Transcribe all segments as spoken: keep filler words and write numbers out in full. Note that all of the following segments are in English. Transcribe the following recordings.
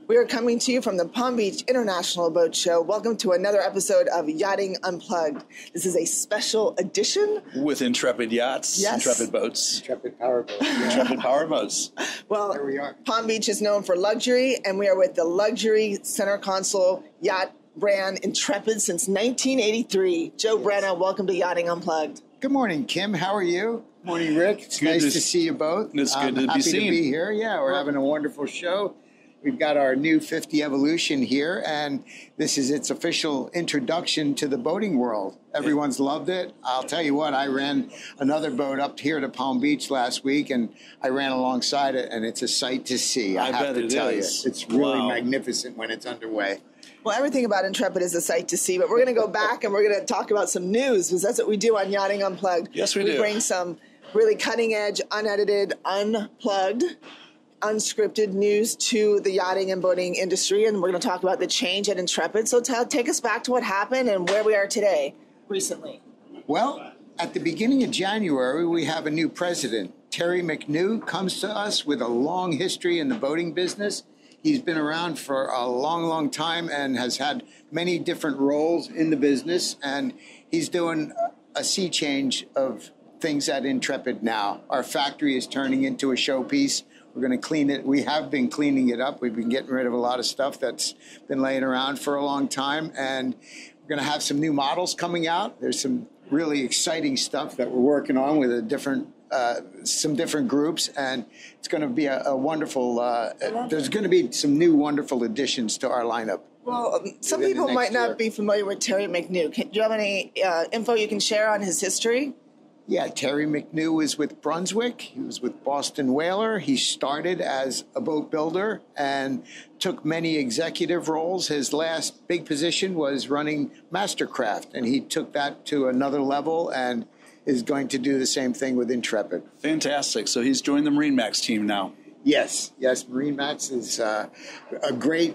We are coming to you from the Palm Beach International Boat Show. Welcome to another episode of Yachting Unplugged. This is a special edition. With Intrepid Yachts, yes. Intrepid Boats. Intrepid Power Boats. Yeah. Intrepid Power Boats. Well, there we are. Palm Beach is known for luxury, and we are with the luxury center console yacht brand Intrepid since nineteen eighty-three. Joe yes. Brenna, welcome to Yachting Unplugged. Good morning, Kim. How are you? Morning, Rick. It's good nice to, to see you both. It's good I'm to happy be seen. to be here. Yeah, we're having a wonderful show. We've got our new fifty Evolution here, and this is its official introduction to the boating world. Everyone's loved it. I'll tell you what, I ran another boat up here to Palm Beach last week, and I ran alongside it, and it's a sight to see. I, I have bet to it tell is. you. It's really wow. magnificent when it's underway. Well, everything about Intrepid is a sight to see, but we're going to go back and we're going to talk about some news, because that's what we do on Yachting Unplugged. Yes, we, we do. We bring some really cutting-edge, unedited, unplugged, unscripted news to the yachting and boating industry, and we're going to talk about the change at Intrepid. So t- take us back to what happened and where we are today, recently. Well, at the beginning of January, we have a new president. Terry McNew comes to us with a long history in the boating business. He's been around for a long, long time and has had many different roles in the business, and he's doing a sea change of things at Intrepid now. Our factory is turning into a showpiece. We're going to clean it. We have been cleaning it up. We've been getting rid of a lot of stuff that's been laying around for a long time. And we're going to have some new models coming out. There's some really exciting stuff that we're working on with a different, uh, some different groups. And it's going to be a, a wonderful, uh, there's going to be some new wonderful additions to our lineup. Well, um, some people might not year. be familiar with Terry McNew. Can, do you have any uh, info you can share on his history? Yeah, Terry McNew was with Brunswick. He was with Boston Whaler. He started as a boat builder and took many executive roles. His last big position was running Mastercraft, and he took that to another level and is going to do the same thing with Intrepid. Fantastic. So he's joined the MarineMax team now. Yes, yes. MarineMax is uh, a great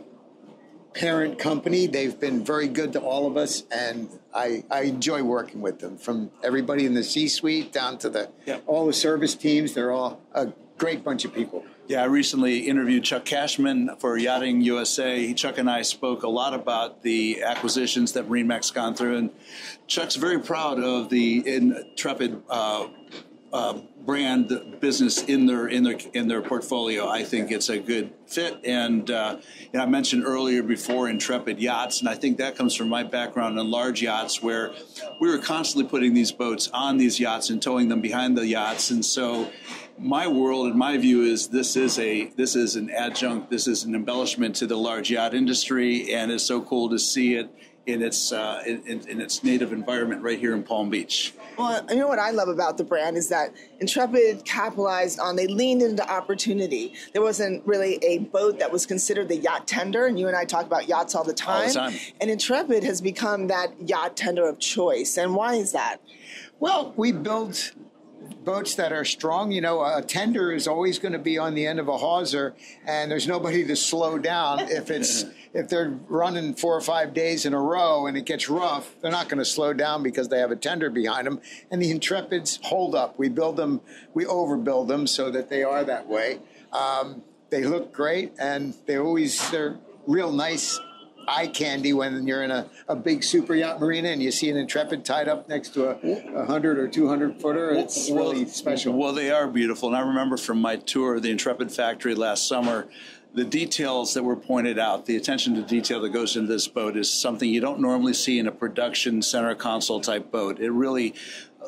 parent company. They've been very good to all of us, and I, I enjoy working with them, from everybody in the C-suite down to the yep. all the service teams. They're all a great bunch of people. Yeah, I recently interviewed Chuck Cashman for Yachting U S A. Chuck and I spoke a lot about the acquisitions that MarineMax gone through, and Chuck's very proud of the Intrepid uh, uh, brand business in their in their in their portfolio. I think it's a good fit, and uh, you know, I mentioned earlier before Intrepid Yachts, and I think that comes from my background in large yachts, where we were constantly putting these boats on these yachts and towing them behind the yachts, and so my world and my view is this is a this is an adjunct, this is an embellishment to the large yacht industry, and it's so cool to see it in its uh, in, in its native environment right here in Palm Beach. Well, you know what I love about the brand is that Intrepid capitalized on, they leaned into opportunity. There wasn't really a boat that was considered the yacht tender, and you and I talk about yachts all the time. All the time. And Intrepid has become that yacht tender of choice. And why is that? Well, we build boats that are strong. You know, a tender is always going to be on the end of a hawser, and there's nobody to slow down. If it's if they're running four or five days in a row and it gets rough, they're not going to slow down because they have a tender behind them. And the Intrepids hold up. We build them, we overbuild them so that they are that way. Um, they look great, and they always they're real nice eye candy when you're in a, a big super yacht marina and you see an Intrepid tied up next to a, a hundred or two hundred footer. It's well, really special. Well, they are beautiful. And I remember from my tour of the Intrepid factory last summer, the details that were pointed out, the attention to detail that goes into this boat is something you don't normally see in a production center console type boat. It really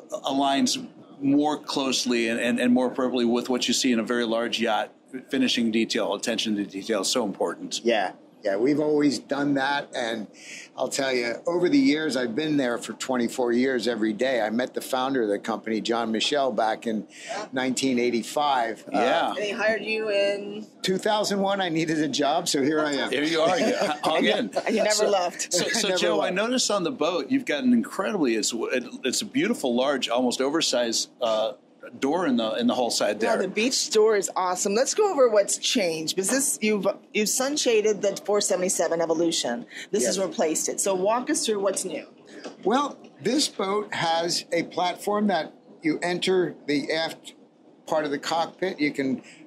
aligns more closely and, and, and more appropriately with what you see in a very large yacht. Finishing detail, attention to detail is so important. Yeah. Yeah, we've always done that, and I'll tell you, over the years, I've been there for twenty-four years every day. I met the founder of the company, John Michel, back in nineteen eighty-five. Yeah. Uh, and he hired you in? two thousand one, I needed a job, so here I am. Here you are, yeah. Again. And you never so, left. So, so never Joe, left. I noticed on the boat, you've got an incredibly, it's it's a beautiful, large, almost oversized uh door in the in the whole side there. Yeah, the beach door is awesome. Let's go over what's changed, because this you've you've sunshaded the four seventy-seven Evolution. This Yes. has replaced it. So walk us through what's new. Well, this boat has a platform that you enter the aft part of the cockpit. You can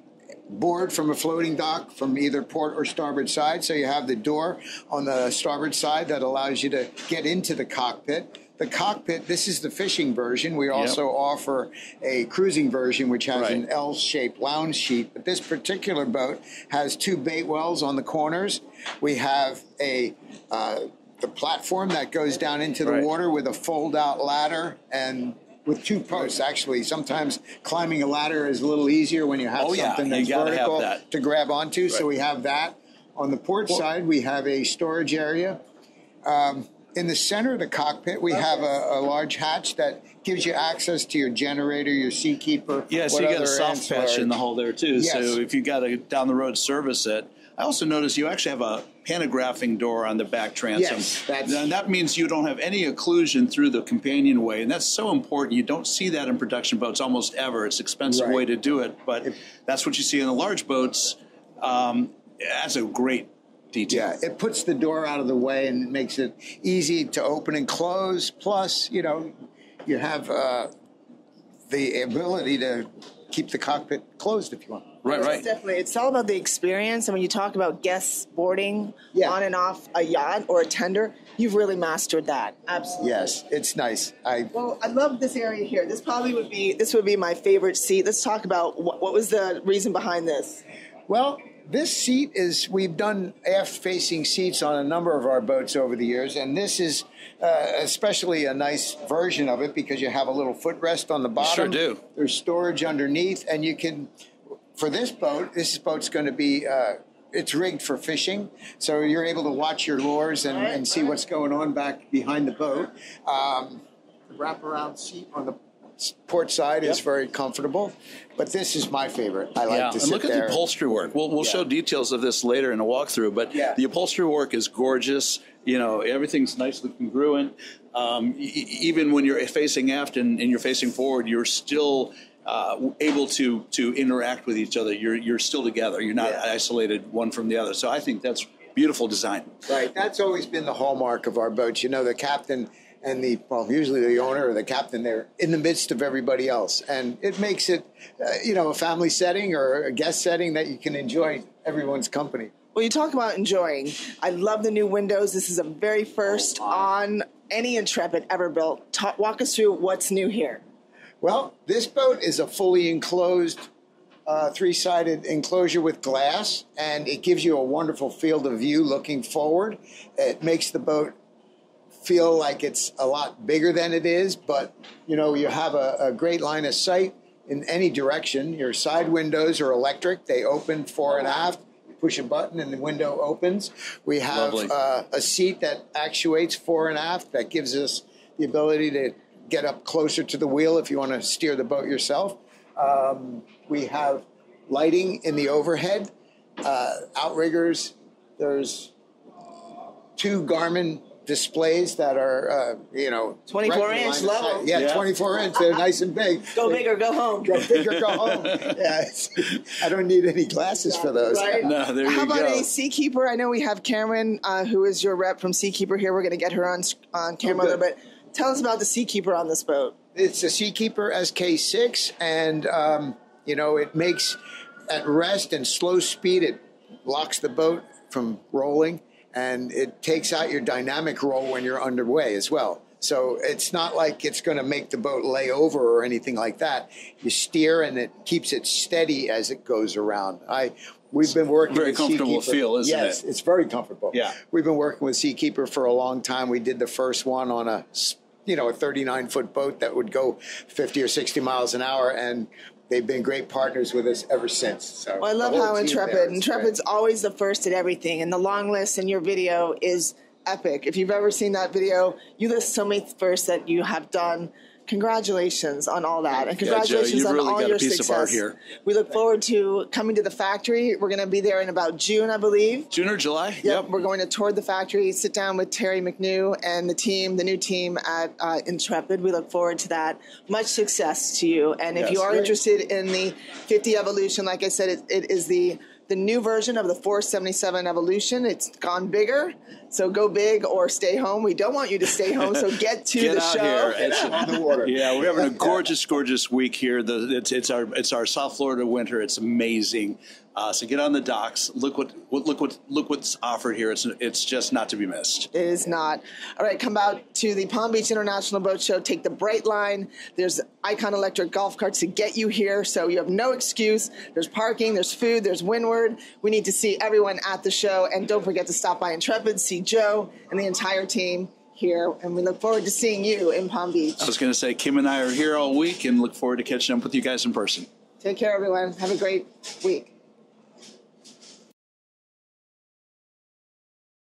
board from a floating dock from either port or starboard side. So you have the door on the starboard side that allows you to get into the cockpit. The cockpit, this is the fishing version. We also yep. offer a cruising version, which has right. an L-shaped lounge sheet. But this particular boat has two bait wells on the corners. We have a uh, the platform that goes down into the right. water with a fold-out ladder and with two posts. Actually, sometimes climbing a ladder is a little easier when you have oh, something yeah. that's vertical that. to grab onto. Right. So we have that. On the port well, side, we have a storage area. Um, In the center of the cockpit, we have a, a large hatch that gives you access to your generator, your Seakeeper. Yeah, so you got a soft patch in the hull there, too. Yes. So if you got to down the road service it. I also noticed you actually have a pantographing door on the back transom. Yes, that's... And that means you don't have any occlusion through the companionway, and that's so important. You don't see that in production boats almost ever. It's an expensive right. way to do it, but if, that's what you see in the large boats. Um, that's a great detail. Yeah, it puts the door out of the way and it makes it easy to open and close. Plus, you know, you have uh, the ability to keep the cockpit closed if you want. Right, it's right. Definitely. It's all about the experience. And when you talk about guests boarding yeah. on and off a yacht or a tender, you've really mastered that. Absolutely. Yes, it's nice. I Well, I love this area here. This probably would be, this would be my favorite seat. Let's talk about what, what was the reason behind this? Well, this seat is, we've done aft-facing seats on a number of our boats over the years, and this is uh, especially a nice version of it because you have a little footrest on the bottom. You sure do. There's storage underneath, and you can, for this boat, this boat's going to be, uh, it's rigged for fishing, so you're able to watch your lures and, and see what's going on back behind the boat. Um, the wraparound seat on the port side yep. is very comfortable, but this is my favorite. I like yeah. to and sit look there. at the upholstery work. We'll we'll yeah. show details of this later in a walkthrough, but yeah. the upholstery work is gorgeous. You know, everything's nicely congruent. Um, e- even when you're facing aft and, and you're facing forward, you're still uh, able to to interact with each other. You're you're still together. You're not yeah. isolated one from the other. So I think that's beautiful design. Right. That's always been the hallmark of our boats. You know, the captain and the, well, usually the owner or the captain, they're in the midst of everybody else. And it makes it, uh, you know, a family setting or a guest setting that you can enjoy everyone's company. Well, you talk about enjoying. I love the new windows. This is a very first oh, on any Intrepid ever built. Talk, walk us through what's new here. Well, this boat is a fully enclosed, uh, three-sided enclosure with glass, and it gives you a wonderful field of view looking forward. It makes the boat feel like it's a lot bigger than it is, but you know, you have a, a great line of sight in any direction. Your side windows are electric. They open fore and aft. You push a button and the window opens. We have uh, a seat that actuates fore and aft that gives us the ability to get up closer to the wheel if you want to steer the boat yourself. Um, we have lighting in the overhead, uh, outriggers. There's two Garmin displays that are, uh, you know, twenty-four inch level. Yeah, yeah, twenty-four inch. They're nice and big. Go big or go home. Go big or go home. Yeah, I don't need any glasses yeah, for those. Right? No, there you How about go. a Seakeeper? I know we have Cameron, uh, who is your rep from Seakeeper here. We're going to get her on on camera, oh, but tell us about the Seakeeper on this boat. It's a Seakeeper S K six, and um, you know, it makes at rest and slow speed. It blocks the boat from rolling. And it takes out your dynamic roll when you're underway as well. So it's not like it's going to make the boat lay over or anything like that. You steer and it keeps it steady as it goes around. I we've been working very with comfortable Seakeeper. feel, isn't yes, it? Yes, it's very comfortable. Yeah, we've been working with Seakeeper for a long time. We did the first one on a you know a thirty-nine foot boat that would go fifty or sixty miles an hour, and they've been great partners with us ever since. So well, I love how Intrepid. Intrepid's great. Always the first at everything, and the long list in your video is epic. If you've ever seen that video, you list so many firsts that you have done. Congratulations on all that, and congratulations yeah, Joe, on really all got your a piece success. Of art here. We look forward to coming to the factory. We're going to be there in about June, I believe. June or July? Yep. yep. We're going to tour the factory, sit down with Terry McNew and the team, the new team at uh, Intrepid. We look forward to that. Much success to you. And if yes, you are great. interested in the fifty Evolution, like I said, it, it is the the new version of the four seventy-seven Evolution. It's gone bigger, so go big or stay home. We don't want you to stay home, so get to get the out show. Here. It's on the water. Yeah, we're having a gorgeous, gorgeous week here. The, it's, it's our it's our South Florida winter. It's amazing. Uh, so get on the docks. Look what, what look what look what's offered here. It's it's just not to be missed. It is not. All right, come out to the Palm Beach International Boat Show. Take the Bright Line. There's Icon Electric golf carts to get you here, so you have no excuse. There's parking, there's food, there's Windward. We need to see everyone at the show, and don't forget to stop by Intrepid, see Joe and the entire team here, and we look forward to seeing you in Palm Beach. I was going to say, Kim and I are here all week, and look forward to catching up with you guys in person. Take care, everyone. Have a great week.